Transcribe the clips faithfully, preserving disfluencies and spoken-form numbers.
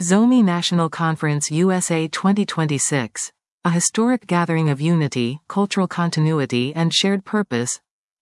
Zomi National Conference U S A twenty twenty-six, a historic gathering of unity, cultural continuity and shared purpose.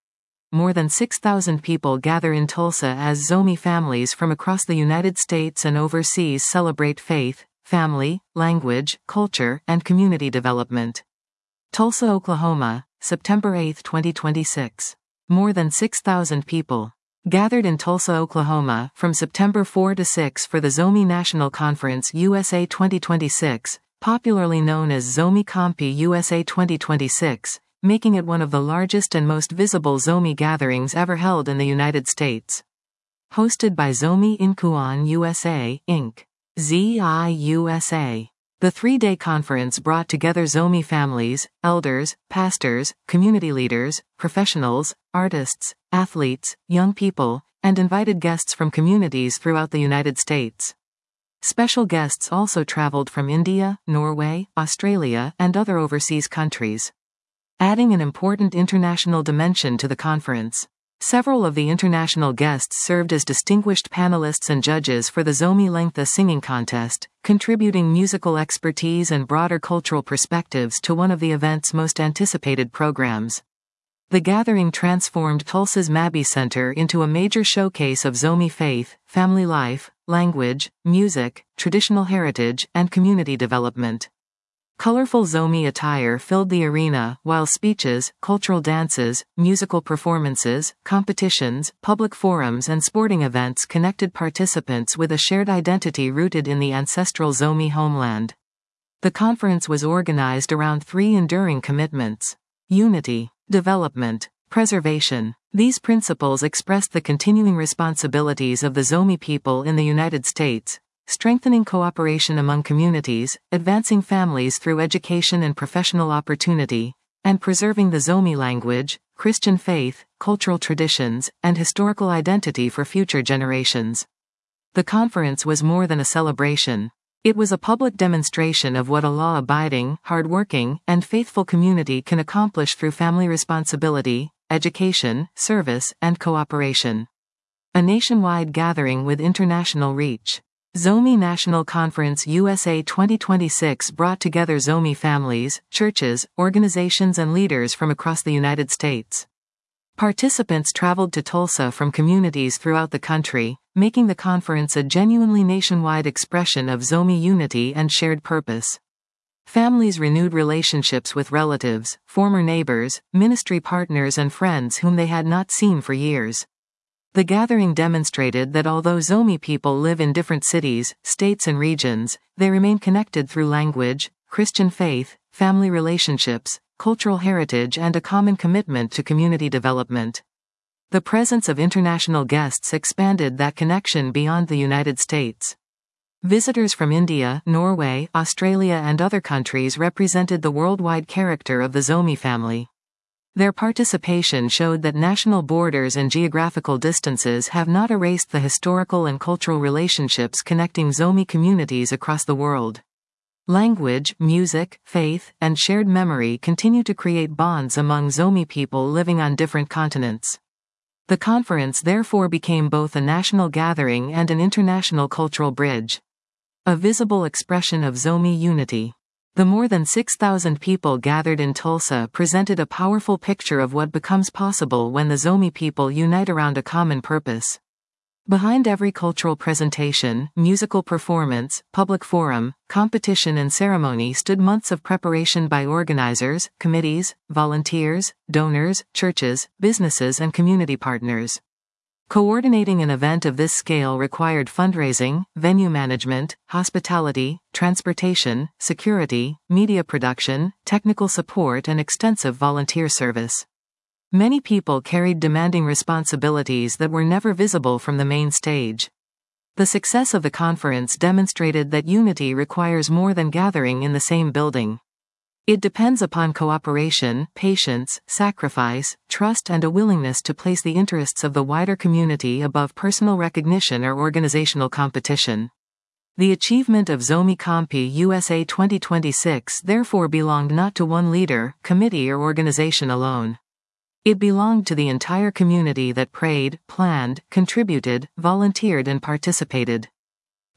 More than six thousand people gather in Tulsa as Zomi families from across the United States and overseas celebrate faith, family, language, culture, and community development. Tulsa, Oklahoma, September eighth, twenty twenty-six. More than six thousand people gathered in Tulsa, Oklahoma, from September fourth to sixth for the Zomi National Conference U S A twenty twenty-six, popularly known as Zomi Compi U S A twenty twenty-six, making it one of the largest and most visible Zomi gatherings ever held in the United States. Hosted by Zomi Inkuan U S A, Incorporated. Z I U S A. The three-day conference brought together Zomi families, elders, pastors, community leaders, professionals, artists, athletes, young people, and invited guests from communities throughout the United States. Special guests also traveled from India, Norway, Australia, and other overseas countries, adding an important international dimension to the conference. Several of the international guests served as distinguished panelists and judges for the Zomi Lengtha singing contest, contributing musical expertise and broader cultural perspectives to one of the event's most anticipated programs. The gathering transformed Tulsa's Mabee Center into a major showcase of Zomi faith, family life, language, music, traditional heritage, and community development. Colorful Zomi attire filled the arena, while speeches, cultural dances, musical performances, competitions, public forums and sporting events connected participants with a shared identity rooted in the ancestral Zomi homeland. The conference was organized around three enduring commitments: unity, development, preservation. These principles expressed the continuing responsibilities of the Zomi people in the United States, strengthening cooperation among communities, advancing families through education and professional opportunity, and preserving the Zomi language, Christian faith, cultural traditions, and historical identity for future generations. The conference was more than a celebration. It was a public demonstration of what a law-abiding, hard-working, and faithful community can accomplish through family responsibility, education, service, and cooperation. A nationwide gathering with international reach. Zomi National Conference U S A twenty twenty-six brought together Zomi families, churches, organizations and leaders from across the United States. Participants traveled to Tulsa from communities throughout the country, making the conference a genuinely nationwide expression of Zomi unity and shared purpose. Families renewed relationships with relatives, former neighbors, ministry partners and friends whom they had not seen for years. The gathering demonstrated that although Zomi people live in different cities, states and regions, they remain connected through language, Christian faith, family relationships, cultural heritage and a common commitment to community development. The presence of international guests expanded that connection beyond the United States. Visitors from India, Norway, Australia and other countries represented the worldwide character of the Zomi family. Their participation showed that national borders and geographical distances have not erased the historical and cultural relationships connecting Zomi communities across the world. Language, music, faith, and shared memory continue to create bonds among Zomi people living on different continents. The conference therefore became both a national gathering and an international cultural bridge. A visible expression of Zomi unity. The more than six thousand people gathered in Tulsa presented a powerful picture of what becomes possible when the Zomi people unite around a common purpose. Behind every cultural presentation, musical performance, public forum, competition and ceremony stood months of preparation by organizers, committees, volunteers, donors, churches, businesses and community partners. Coordinating an event of this scale required fundraising, venue management, hospitality, transportation, security, media production, technical support and extensive volunteer service. Many people carried demanding responsibilities that were never visible from the main stage. The success of the conference demonstrated that unity requires more than gathering in the same building. It depends upon cooperation, patience, sacrifice, trust and a willingness to place the interests of the wider community above personal recognition or organizational competition. The achievement of Zomi Compi U S A twenty twenty-six therefore belonged not to one leader, committee or organization alone. It belonged to the entire community that prayed, planned, contributed, volunteered and participated.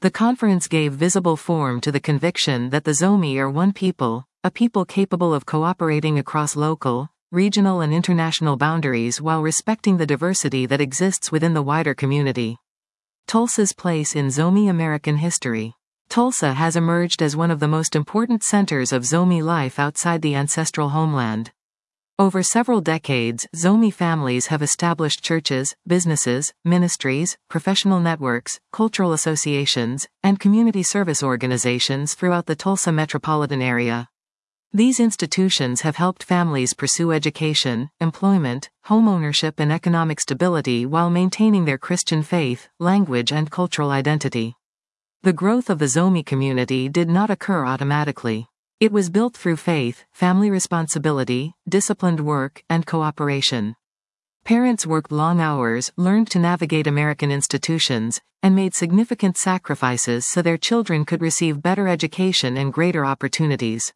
The conference gave visible form to the conviction that the Zomi are one people, a people capable of cooperating across local, regional and international boundaries while respecting the diversity that exists within the wider community. Tulsa's place in Zomi American history. Tulsa has emerged as one of the most important centers of Zomi life outside the ancestral homeland. Over several decades, Zomi families have established churches, businesses, ministries, professional networks, cultural associations, and community service organizations throughout the Tulsa metropolitan area. These institutions have helped families pursue education, employment, homeownership, and economic stability while maintaining their Christian faith, language, and cultural identity. The growth of the Zomi community did not occur automatically. It was built through faith, family responsibility, disciplined work, and cooperation. Parents worked long hours, learned to navigate American institutions, and made significant sacrifices so their children could receive better education and greater opportunities.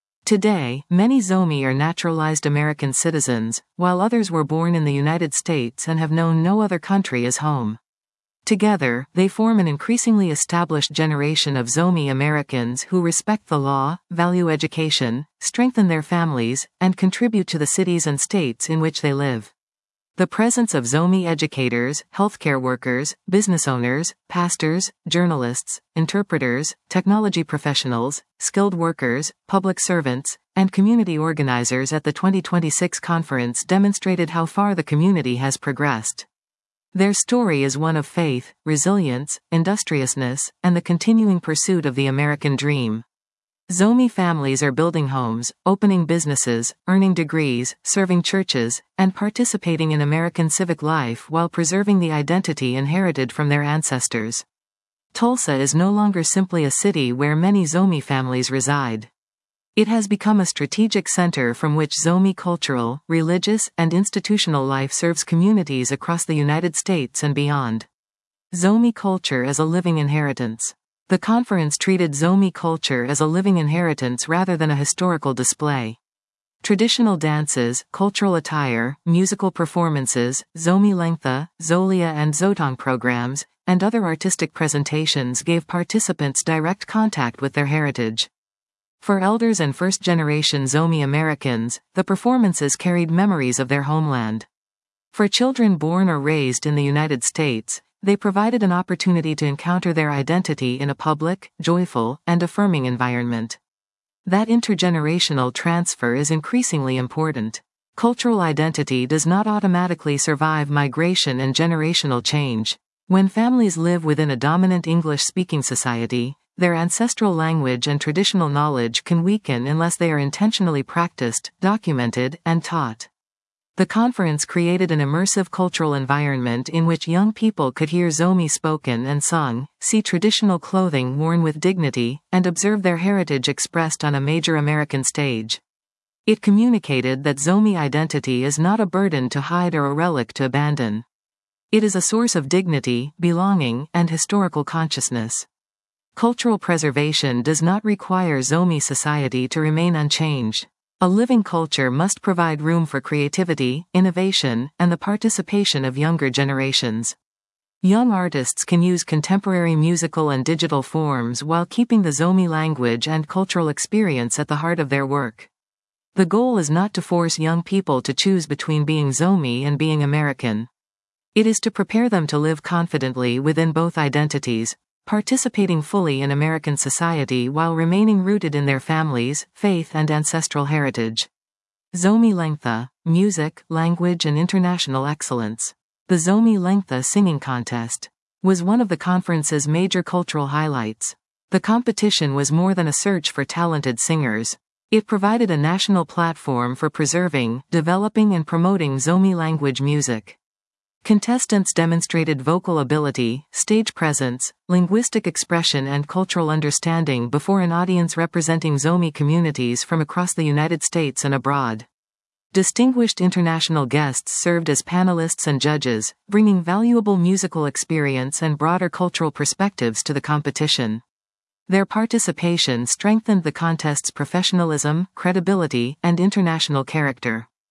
Today, many Zomi are naturalized American citizens, while others were born in the United States and have known no other country as home. Together, they form an increasingly established generation of Zomi Americans who respect the law, value education, strengthen their families, and contribute to the cities and states in which they live. The presence of Zomi educators, healthcare workers, business owners, pastors, journalists, interpreters, technology professionals, skilled workers, public servants, and community organizers at the twenty twenty-six conference demonstrated how far the community has progressed. Their story is one of faith, resilience, industriousness, and the continuing pursuit of the American dream. Zomi families are building homes, opening businesses, earning degrees, serving churches, and participating in American civic life while preserving the identity inherited from their ancestors. Tulsa is no longer simply a city where many Zomi families reside. It has become a strategic center from which Zomi cultural, religious, and institutional life serves communities across the United States and beyond. Zomi culture as a living inheritance. The conference treated Zomi culture as a living inheritance rather than a historical display. Traditional dances, cultural attire, musical performances, Zomi Lengtha, Zolia and Zotong programs, and other artistic presentations gave participants direct contact with their heritage. For elders and first-generation Zomi Americans, the performances carried memories of their homeland. For children born or raised in the United States, they provided an opportunity to encounter their identity in a public, joyful, and affirming environment. That intergenerational transfer is increasingly important. Cultural identity does not automatically survive migration and generational change. When families live within a dominant English-speaking society, their ancestral language and traditional knowledge can weaken unless they are intentionally practiced, documented, and taught. The conference created an immersive cultural environment in which young people could hear Zomi spoken and sung, see traditional clothing worn with dignity, and observe their heritage expressed on a major American stage. It communicated that Zomi identity is not a burden to hide or a relic to abandon. It is a source of dignity, belonging, and historical consciousness. Cultural preservation does not require Zomi society to remain unchanged. A living culture must provide room for creativity, innovation, and the participation of younger generations. Young artists can use contemporary musical and digital forms while keeping the Zomi language and cultural experience at the heart of their work. The goal is not to force young people to choose between being Zomi and being American. It is to prepare them to live confidently within both identities, participating fully in American society while remaining rooted in their families, faith, and ancestral heritage. Zomi Lengtha, Music, Language and International Excellence. The Zomi Lengtha Singing Contest was one of the conference's major cultural highlights. The competition was more than a search for talented singers. It provided a national platform for preserving, developing and promoting Zomi language music. Contestants demonstrated vocal ability, stage presence, linguistic expression and cultural understanding before an audience representing Zomi communities from across the United States and abroad. Distinguished international guests served as panelists and judges, bringing valuable musical experience and broader cultural perspectives to the competition. Their participation strengthened the contest's professionalism, credibility, and international character.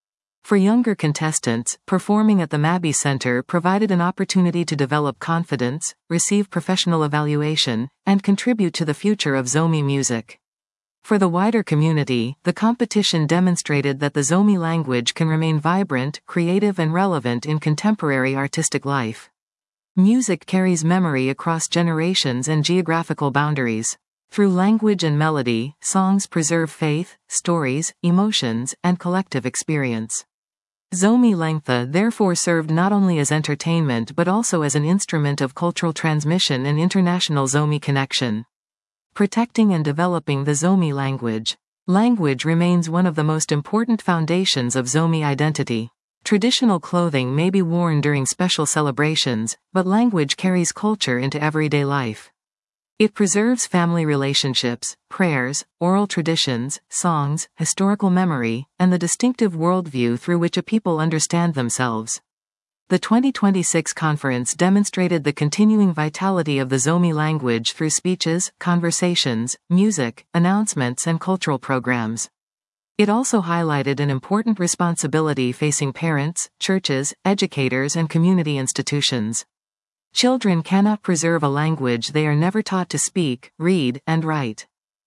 For younger contestants, performing at the Mabee Center provided an opportunity to develop confidence, receive professional evaluation, and contribute to the future of Zomi music. For the wider community, the competition demonstrated that the Zomi language can remain vibrant, creative and relevant in contemporary artistic life. Music carries memory across generations and geographical boundaries. Through language and melody, songs preserve faith, stories, emotions, and collective experience. Zomi Lengtha therefore served not only as entertainment but also as an instrument of cultural transmission and international Zomi connection. Protecting and developing the Zomi language. Language remains one of the most important foundations of Zomi identity. Traditional clothing may be worn during special celebrations, but language carries culture into everyday life. It preserves family relationships, prayers, oral traditions, songs, historical memory, and the distinctive worldview through which a people understand themselves. The twenty twenty-six conference demonstrated the continuing vitality of the Zomi language through speeches, conversations, music, announcements, and cultural programs. It also highlighted an important responsibility facing parents, churches, educators, and community institutions. Children cannot preserve a language they are never taught to speak, read, and write.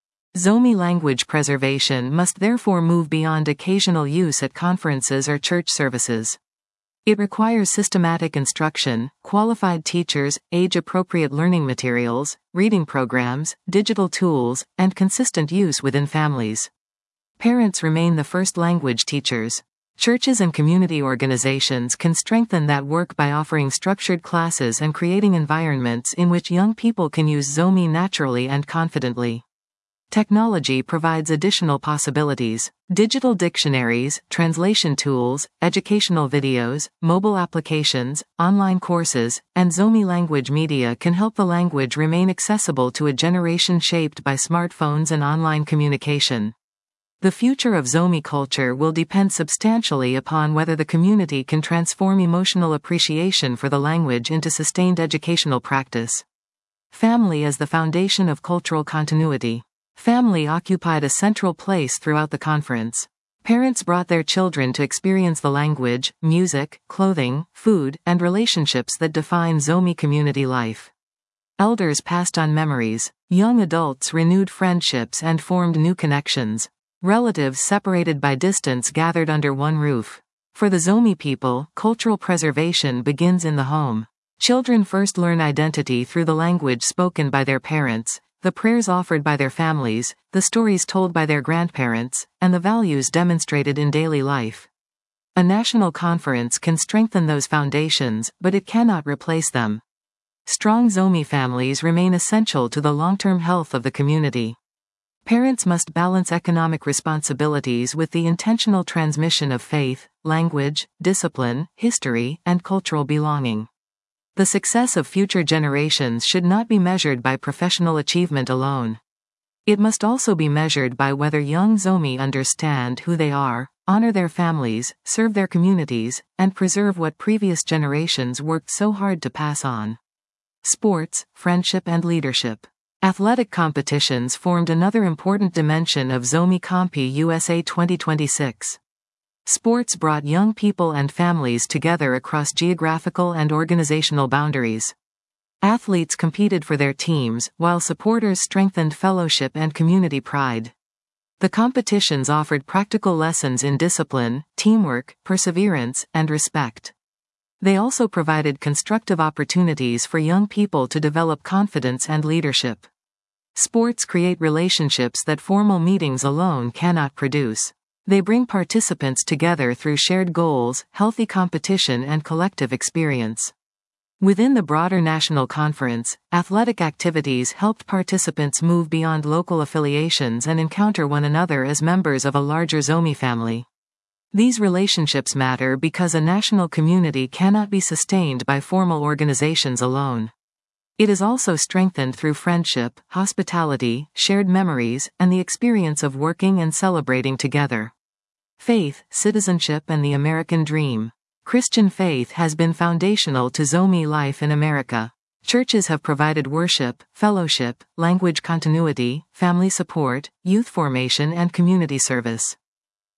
Zomi language preservation must therefore move beyond occasional use at conferences or church services. It requires systematic instruction, qualified teachers, age-appropriate learning materials, reading programs, digital tools, and consistent use within families. Parents remain the first language teachers. Churches and community organizations can strengthen that work by offering structured classes and creating environments in which young people can use Zomi naturally and confidently. Technology provides additional possibilities. Digital dictionaries, translation tools, educational videos, mobile applications, online courses, and Zomi language media can help the language remain accessible to a generation shaped by smartphones and online communication. The future of Zomi culture will depend substantially upon whether the community can transform emotional appreciation for the language into sustained educational practice. Family as the foundation of cultural continuity. Family occupied a central place throughout the conference. Parents brought their children to experience the language, music, clothing, food, and relationships that define Zomi community life. Elders passed on memories. Young adults renewed friendships and formed new connections. Relatives separated by distance gathered under one roof. For the Zomi people, cultural preservation begins in the home. Children first learn identity through the language spoken by their parents, the prayers offered by their families, the stories told by their grandparents, and the values demonstrated in daily life. A national conference can strengthen those foundations, but it cannot replace them. Strong Zomi families remain essential to the long-term health of the community. Parents must balance economic responsibilities with the intentional transmission of faith, language, discipline, history, and cultural belonging. The success of future generations should not be measured by professional achievement alone. It must also be measured by whether young Zomi understand who they are, honor their families, serve their communities, and preserve what previous generations worked so hard to pass on. Sports, friendship and leadership. Athletic competitions formed another important dimension of Zomi Compi U S A twenty twenty-six. Sports brought young people and families together across geographical and organizational boundaries. Athletes competed for their teams, while supporters strengthened fellowship and community pride. The competitions offered practical lessons in discipline, teamwork, perseverance, and respect. They also provided constructive opportunities for young people to develop confidence and leadership. Sports create relationships that formal meetings alone cannot produce. They bring participants together through shared goals, healthy competition, and collective experience. Within the broader national conference, athletic activities helped participants move beyond local affiliations and encounter one another as members of a larger Zomi family. These relationships matter because a national community cannot be sustained by formal organizations alone. It is also strengthened through friendship, hospitality, shared memories, and the experience of working and celebrating together. Faith, citizenship, and the American dream. Christian faith has been foundational to Zomi life in America. Churches have provided worship, fellowship, language continuity, family support, youth formation, and community service.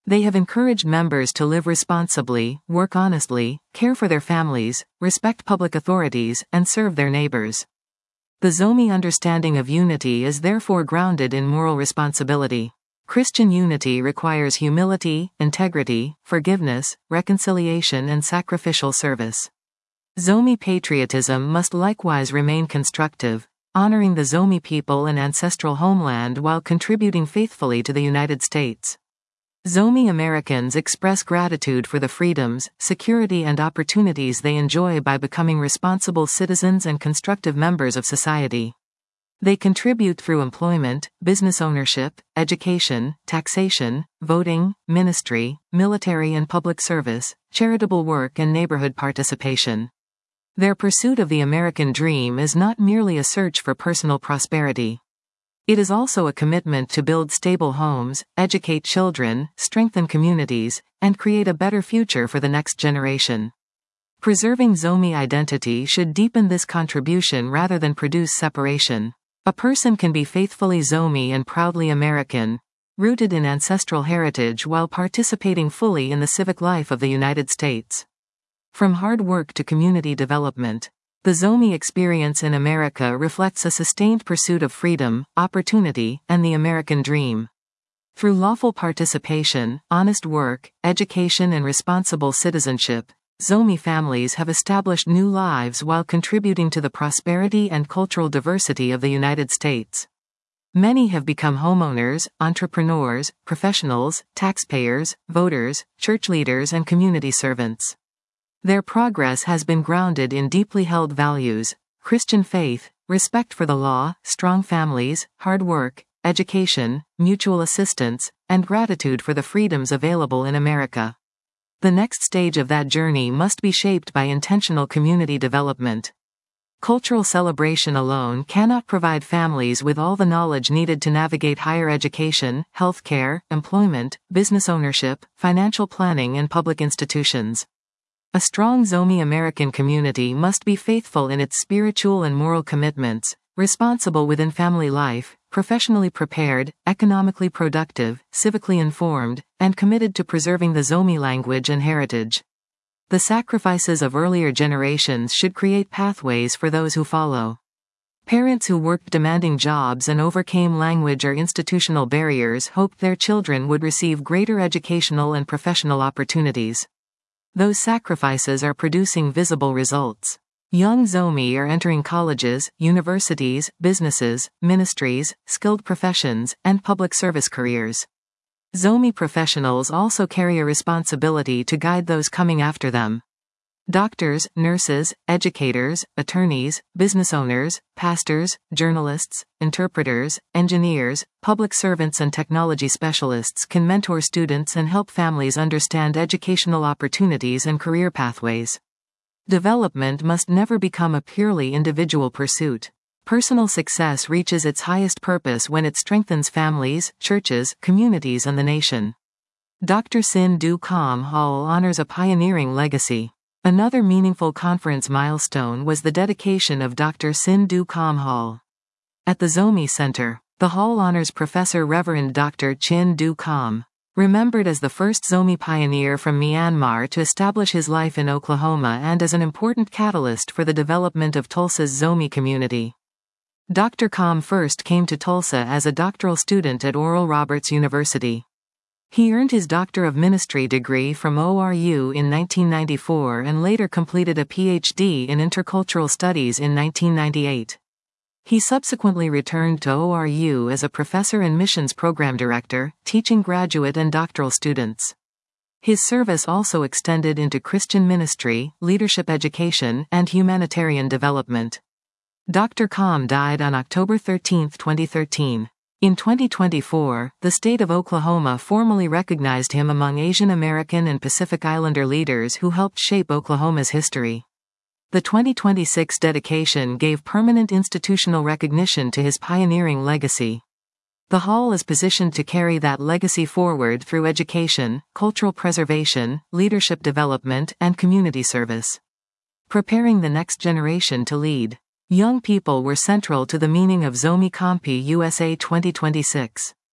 They have encouraged members to live responsibly, work honestly, care for their families, respect public authorities, and serve their neighbors. The Zomi understanding of unity is therefore grounded in moral responsibility. Christian unity requires humility, integrity, forgiveness, reconciliation, and sacrificial service. Zomi patriotism must likewise remain constructive, honoring the Zomi people and ancestral homeland while contributing faithfully to the United States. Zomi Americans express gratitude for the freedoms, security, and opportunities they enjoy by becoming responsible citizens and constructive members of society. They contribute through employment, business ownership, education, taxation, voting, ministry, military and public service, charitable work, and neighborhood participation. Their pursuit of the American dream is not merely a search for personal prosperity. It is also a commitment to build stable homes, educate children, strengthen communities, and create a better future for the next generation. Preserving Zomi identity should deepen this contribution rather than produce separation. A person can be faithfully Zomi and proudly American, rooted in ancestral heritage while participating fully in the civic life of the United States. From hard work to community development, the Zomi experience in America reflects a sustained pursuit of freedom, opportunity, and the American dream. Through lawful participation, honest work, education, and responsible citizenship, Zomi families have established new lives while contributing to the prosperity and cultural diversity of the United States. Many have become homeowners, entrepreneurs, professionals, taxpayers, voters, church leaders, and community servants. Their progress has been grounded in deeply held values: Christian faith, respect for the law, strong families, hard work, education, mutual assistance, and gratitude for the freedoms available in America. The next stage of that journey must be shaped by intentional community development. Cultural celebration alone cannot provide families with all the knowledge needed to navigate higher education, healthcare, employment, business ownership, financial planning, and public institutions. A strong Zomi American community must be faithful in its spiritual and moral commitments, responsible within family life, professionally prepared, economically productive, civically informed, and committed to preserving the Zomi language and heritage. The sacrifices of earlier generations should create pathways for those who follow. Parents who worked demanding jobs and overcame language or institutional barriers hoped their children would receive greater educational and professional opportunities. Those sacrifices are producing visible results. Young Zomi are entering colleges, universities, businesses, ministries, skilled professions, and public service careers. Zomi professionals also carry a responsibility to guide those coming after them. Doctors, nurses, educators, attorneys, business owners, pastors, journalists, interpreters, engineers, public servants, and technology specialists can mentor students and help families understand educational opportunities and career pathways. Development must never become a purely individual pursuit. Personal success reaches its highest purpose when it strengthens families, churches, communities, and the nation. Doctor Sin Du Kam Hall honors a pioneering legacy. Another meaningful conference milestone was the dedication of Doctor Sin Du Kam Hall. At the Zomi Center, the hall honors Professor Reverend Doctor Chin Du Kam, remembered as the first Zomi pioneer from Myanmar to establish his life in Oklahoma and as an important catalyst for the development of Tulsa's Zomi community. Doctor Kam first came to Tulsa as a doctoral student at Oral Roberts University. He earned his Doctor of Ministry degree from O R U in nineteen ninety-four and later completed a P H D in Intercultural Studies in nineteen ninety-eight. He subsequently returned to O R U as a professor and missions program director, teaching graduate and doctoral students. His service also extended into Christian ministry, leadership education, and humanitarian development. Doctor Kam died on October thirteenth, twenty thirteen. In twenty twenty-four, the state of Oklahoma formally recognized him among Asian American and Pacific Islander leaders who helped shape Oklahoma's history. The twenty twenty-six dedication gave permanent institutional recognition to his pioneering legacy. The hall is positioned to carry that legacy forward through education, cultural preservation, leadership development, and community service. Preparing the next generation to lead. Young people were central to the meaning of Zomi Kampi U S A twenty twenty-six.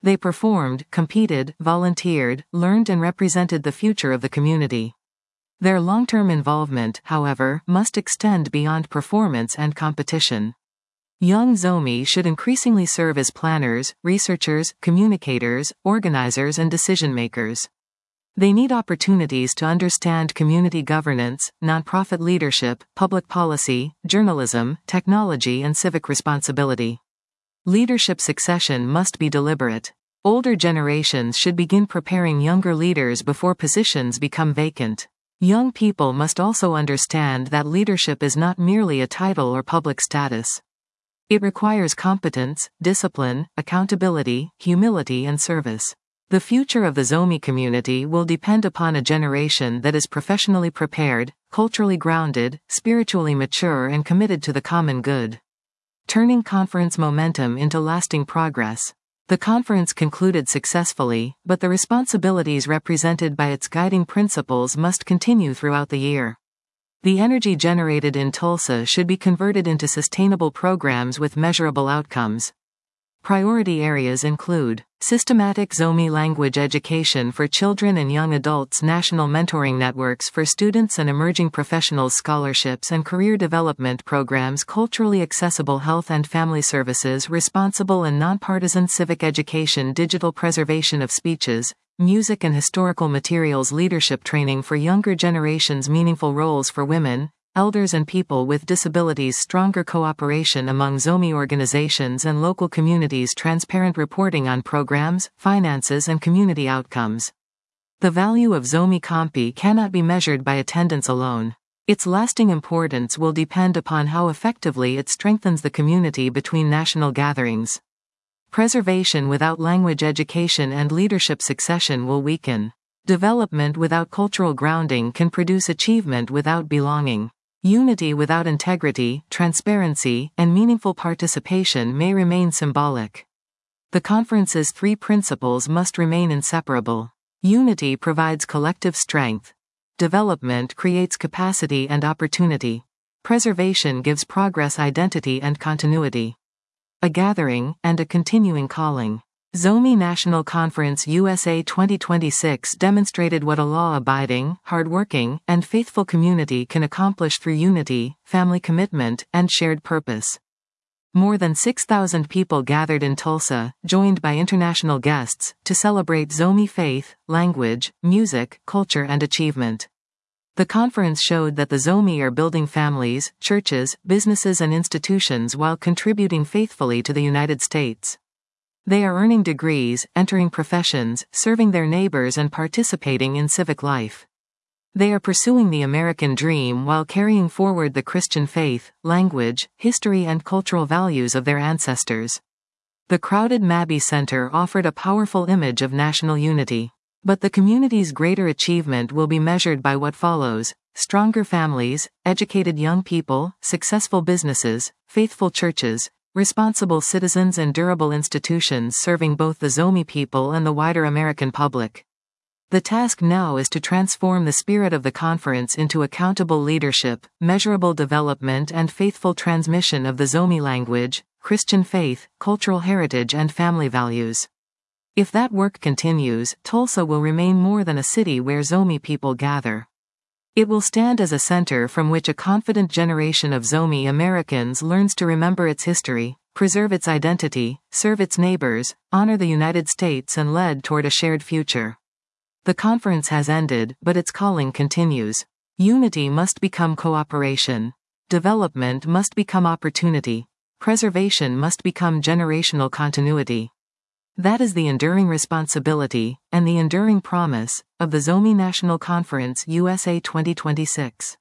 They performed, competed, volunteered, learned and represented the future of the community. Their long-term involvement, however, must extend beyond performance and competition. Young Zomi should increasingly serve as planners, researchers, communicators, organizers and decision-makers. They need opportunities to understand community governance, nonprofit leadership, public policy, journalism, technology and civic responsibility. Leadership succession must be deliberate. Older generations should begin preparing younger leaders before positions become vacant. Young people must also understand that leadership is not merely a title or public status. It requires competence, discipline, accountability, humility and service. The future of the Zomi community will depend upon a generation that is professionally prepared, culturally grounded, spiritually mature and committed to the common good. Turning conference momentum into lasting progress. The conference concluded successfully, but the responsibilities represented by its guiding principles must continue throughout the year. The energy generated in Tulsa should be converted into sustainable programs with measurable outcomes. Priority areas include systematic Zomi language education for children and young adults, national mentoring networks for students and emerging professionals, scholarships and career development programs, culturally accessible health and family services, responsible and nonpartisan civic education, digital preservation of speeches, music and historical materials, leadership training for younger generations, meaningful roles for women, elders and people with disabilities, stronger cooperation among Zomi organizations and local communities, transparent reporting on programs, finances and community outcomes. The value of Zomi Campi cannot be measured by attendance alone. Its lasting importance will depend upon how effectively it strengthens the community between national gatherings. Preservation without language education and leadership succession will weaken. Development without cultural grounding can produce achievement without belonging. Unity without integrity, transparency, and meaningful participation may remain symbolic. The conference's three principles must remain inseparable. Unity provides collective strength. Development creates capacity and opportunity. Preservation gives progress identity and continuity. A gathering, and a continuing calling. Zomi National Conference U S A twenty twenty-six demonstrated what a law-abiding, hard-working, and faithful community can accomplish through unity, family commitment, and shared purpose. More than six thousand people gathered in Tulsa, joined by international guests, to celebrate Zomi faith, language, music, culture and achievement. The conference showed that the Zomi are building families, churches, businesses and institutions while contributing faithfully to the United States. They are earning degrees, entering professions, serving their neighbors and participating in civic life. They are pursuing the American dream while carrying forward the Christian faith, language, history and cultural values of their ancestors. The crowded Mabee Center offered a powerful image of national unity. But the community's greater achievement will be measured by what follows: stronger families, educated young people, successful businesses, faithful churches, responsible citizens and durable institutions serving both the Zomi people and the wider American public. The task now is to transform the spirit of the conference into accountable leadership, measurable development and faithful transmission of the Zomi language, Christian faith, cultural heritage and family values. If that work continues, Tulsa will remain more than a city where Zomi people gather. It will stand as a center from which a confident generation of Zomi Americans learns to remember its history, preserve its identity, serve its neighbors, honor the United States and lead toward a shared future. The conference has ended, but its calling continues. Unity must become cooperation. Development must become opportunity. Preservation must become generational continuity. That is the enduring responsibility, and the enduring promise, of the Zomi National Conference U S A twenty twenty-six.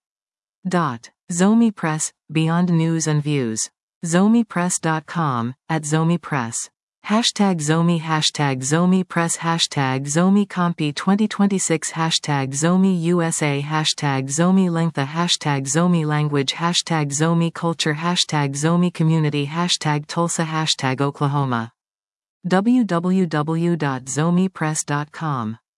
Zomi Press, Beyond News and Views. zomi press dot com, at Zomi Press. Hashtag Zomi Hashtag Zomi Press Hashtag Zomi Campi twenty twenty-six Hashtag Zomi U S A Hashtag Zomi Lengtha Hashtag Zomi Language Hashtag Zomi Culture Hashtag Zomi Community Hashtag Tulsa Hashtag Oklahoma. w w w dot zomi press dot com